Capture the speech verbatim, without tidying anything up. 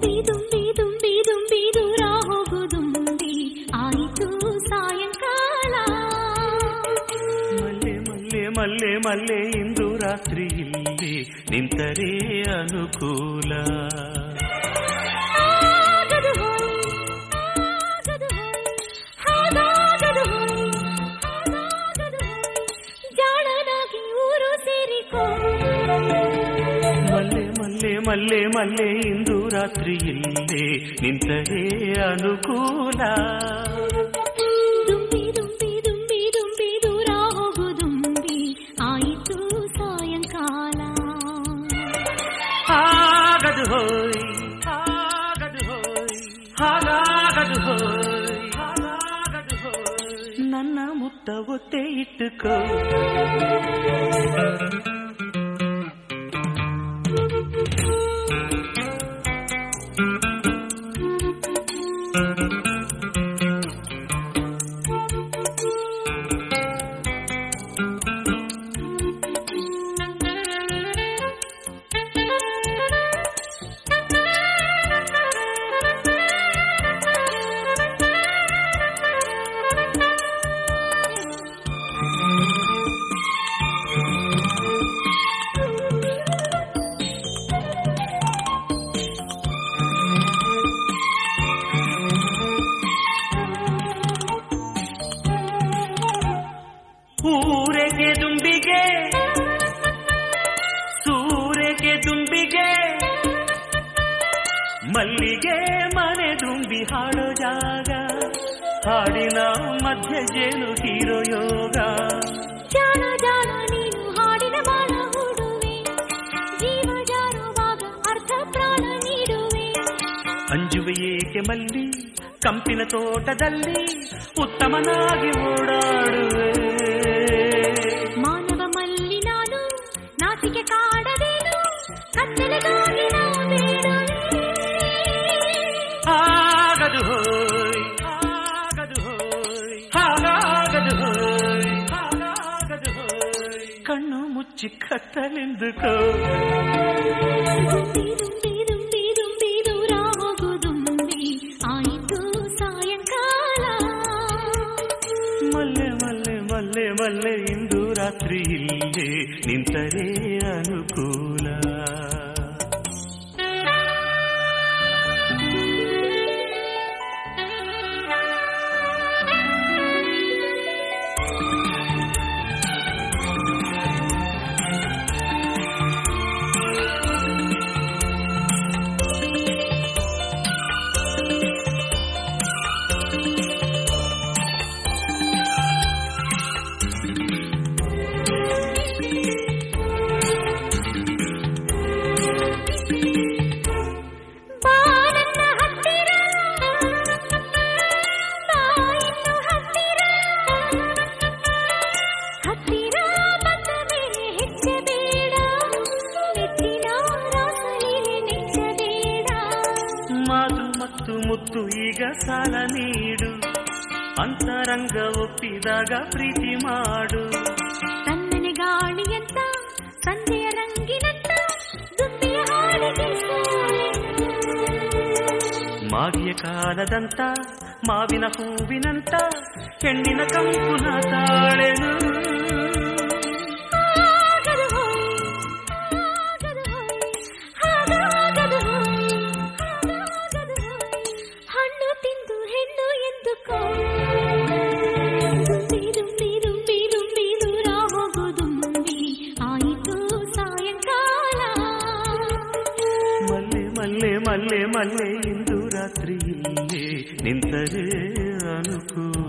ದುಂಬಿ ದುಂಬಿ ದುಂಬಿ ದುಂಬಿ ದೂರ ಹೋಗು ದುಂಬಿ ಆಯಿತು ಸಾಯಂಕಾಲ. ಮಲ್ಲೆ ಮಲ್ಲೆ ಮಲ್ಲೆ ಮಲ್ಲೆ ಇಂದು ರಾತ್ರಿ ಇಲ್ಲಿ ನಿಂತರೆ ಅನುಕೂಲ. ಮಲ್ಲೆ ಮಲ್ಲೆ ಮಲ್ಲೆ ಮಲ್ಲೆ ಇಂದು ರಾತ್ರಿ ಇಲ್ಲೇ ನಿಂತರೆ ಅನುಕೂಲ. ದುಂಬಿ ದುಂಬಿ ದುಂಬಿ ದುಂಬಿ ದೂರ ಹೋಗು ದುಂಬಿ ಆಯಿತು ಸಾಯಂಕಾಲ. ಹಾಗದು ಹೋಯ್ ಹಾಗದು ಹೋಯ್ ಹಾಗಾಗದು ಹೋಯ್ ಹಾಗಾಗದು ಹೋಯ್ ನನ್ನ ಮುತ್ತ ಒತ್ತೆ ಇಟ್ಟುಕೋ. ಊರೆಗೆ ದುಂಬಿಗೆ ಸೂರೆಗೆ ದುಂಬಿಗೆ ಮಲ್ಲಿಗೆ ಮನೆ ದುಂಬಿ ಹಾಡೋ ಜಾಗ, ಹಾಡಿನ ಮಧ್ಯ ಜೇನು ತೀರೋ ಯೋಗ. ಜಾಣ ಜಾಣ ನೀನು ಹಾಡಿನ ಬಾಣ ಹೂಡುವೆ, ಜೀವ ಜಾರುವಾಗ ಅರ್ಧ ಪ್ರಾಣ ನೀಡುವೆ. ಅಂಜುವೆ ಏಕೆ ಮಲ್ಲಿ ಕಂಪಿನ ತೋಟದಲ್ಲಿ ಉತ್ತಮನಾಗಿ ಓಡಾಡುವೆ. ಮಾನವ ಮಲ್ಲಿ ನಾನು ನಾಚಿಕೆ ಕಾಡದೇನು, ಕತ್ತಲೆಗಾಗಿ ನಾವು ಬೇಡುವೆ. ಆಗದು ಹೋಯ್ ಆಗದು ಹೋಯ್ ಹಾಗಾಗದು ಹೋಯ್ ಹಾಗಾಗದು ಹೋಯ್ ಕಣ್ಣು ಮುಚ್ಚಿ ಕತ್ತಲೆಂದುಕೋ. ದುಂಬಿ ದುಂಬಿ ದುಂಬಿ ದುಂಬಿ ದೂರ ಹೋಗು ದುಂಬಿ ಆಯಿತು ಸಾಯಂಕಾಲ. ಮಲ್ಲೆ ಮಲ್ಲೆ ಮಲ್ಲೆ ಮಲ್ಲೆ ಇಂದು ರಾತ್ರಿ ಇಲ್ಲೇ ನಿಂತರೆ ಅನುಕೂಲ. ಮುತ್ತು ಈಗ ಸಾಲ ನೀಡು, ಅಂತರಂಗ ಒಪ್ಪಿದಾಗ ಪ್ರೀತಿ ಮಾಡು. ತನ್ನನೆ ಗಾಳಿಯಂತ ಸಂಜೆಯ ರಂಗಿನಂತ ದುಂಬಿಯ ಹಾಡಿಗೆ ಮಾಗಿಯ ಕಾಲದಂತ ಮಾವಿನ ಹೂವಿನಂತ ಹೆಣ್ಣಿನ ಕಂಪುನ ತಾಳೆನು. ಮಲ್ಲೆ ಮಲ್ಲೆ ಮಲ್ಲೆ ಇಂದು ರಾತ್ರಿ ಇಲ್ಲೇ ನಿಂತರೆ ಅನುಕೂಲ.